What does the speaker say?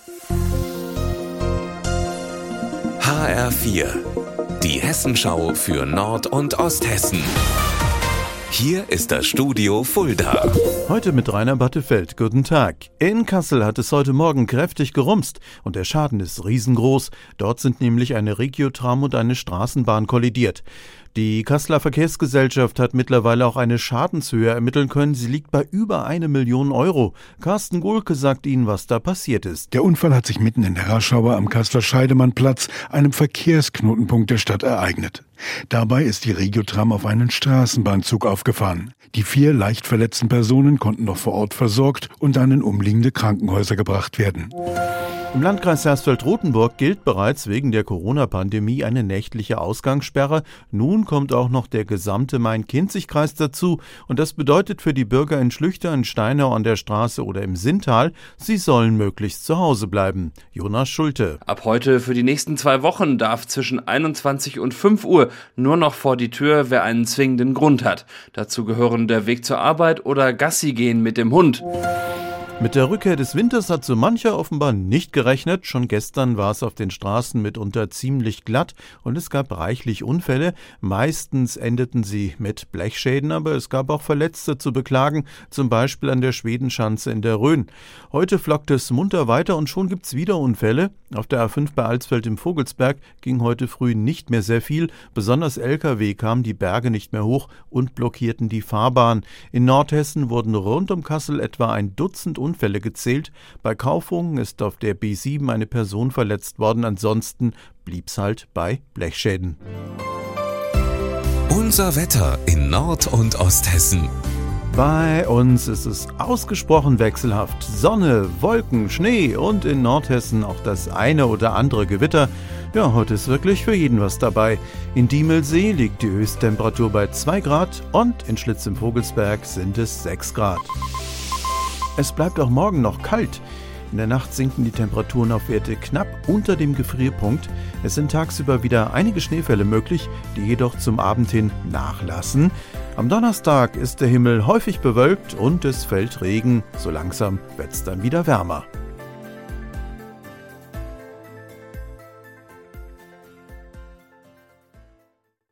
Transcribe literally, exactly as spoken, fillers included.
H R vier, die Hessenschau für Nord- und Osthessen. Hier ist das Studio Fulda. Heute mit Rainer Battefeld. Guten Tag. In Kassel hat es heute Morgen kräftig gerumst und der Schaden ist riesengroß. Dort sind nämlich eine Regiotram und eine Straßenbahn kollidiert. Die Kasseler Verkehrsgesellschaft hat mittlerweile auch eine Schadenshöhe ermitteln können. Sie liegt bei über eine Million Euro. Carsten Gohlke sagt Ihnen, was da passiert ist. Der Unfall hat sich mitten in der Raschauer am Kasseler Scheidemannplatz, einem Verkehrsknotenpunkt der Stadt, ereignet. Dabei ist die Regiotram auf einen Straßenbahnzug aufgefahren. Die vier leicht verletzten Personen konnten noch vor Ort versorgt und dann in umliegende Krankenhäuser gebracht werden. Im Landkreis Hersfeld-Rotenburg gilt bereits wegen der Corona-Pandemie eine nächtliche Ausgangssperre. Nun kommt auch noch der gesamte Main-Kinzig-Kreis dazu. Und das bedeutet für die Bürger in Schlüchter, in Steinau an der Straße oder im Sinntal, sie sollen möglichst zu Hause bleiben. Jonas Schulte. Ab heute für die nächsten zwei Wochen darf zwischen einundzwanzig und fünf Uhr nur noch vor die Tür, wer einen zwingenden Grund hat. Dazu gehören der Weg zur Arbeit oder Gassi gehen mit dem Hund. Mit der Rückkehr des Winters hat so mancher offenbar nicht gerechnet. Schon gestern war es auf den Straßen mitunter ziemlich glatt und es gab reichlich Unfälle. Meistens endeten sie mit Blechschäden, aber es gab auch Verletzte zu beklagen, zum Beispiel an der Schwedenschanze in der Rhön. Heute flockt es munter weiter und schon gibt's wieder Unfälle. Auf der A fünf bei Alsfeld im Vogelsberg ging heute früh nicht mehr sehr viel. Besonders L K W kamen die Berge nicht mehr hoch und blockierten die Fahrbahn. In Nordhessen wurden rund um Kassel etwa ein Dutzend Unfälle gezählt. Bei Kaufungen ist auf der B sieben eine Person verletzt worden. Ansonsten blieb's halt bei Blechschäden. Unser Wetter in Nord- und Osthessen. Bei uns ist es ausgesprochen wechselhaft. Sonne, Wolken, Schnee und in Nordhessen auch das eine oder andere Gewitter. Ja, heute ist wirklich für jeden was dabei. In Diemelsee liegt die Höchsttemperatur bei zwei Grad und in Schlitz im Vogelsberg sind es sechs Grad. Es bleibt auch morgen noch kalt. In der Nacht sinken die Temperaturen auf Werte knapp unter dem Gefrierpunkt. Es sind tagsüber wieder einige Schneefälle möglich, die jedoch zum Abend hin nachlassen. Am Donnerstag ist der Himmel häufig bewölkt und es fällt Regen. So langsam wird's dann wieder wärmer.